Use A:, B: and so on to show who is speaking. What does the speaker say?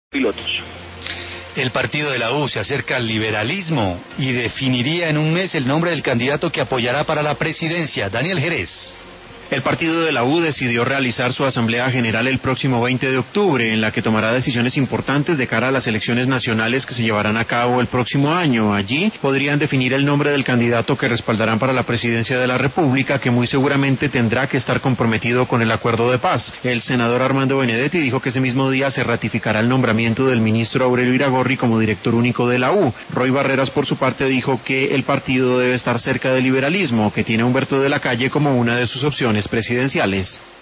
A: pilotos.
B: El partido de la U se acerca al liberalismo y definiría en un mes el nombre del candidato que apoyará para la presidencia, Daniel Jerez.
C: El partido de la U decidió realizar su asamblea general el próximo 20 de octubre, en la que tomará decisiones importantes de cara a las elecciones nacionales que se llevarán a cabo el próximo año. Allí podrían definir el nombre del candidato que respaldarán para la presidencia de la República, que muy seguramente tendrá que estar comprometido con el acuerdo de paz. El senador Armando Benedetti dijo que ese mismo día se ratificará el nombramiento del ministro Aurelio Iragorri como director único de la U. Roy Barreras, por su parte, dijo que el partido debe estar cerca del liberalismo, que tiene a Humberto de la Calle como una de sus opciones presidenciales.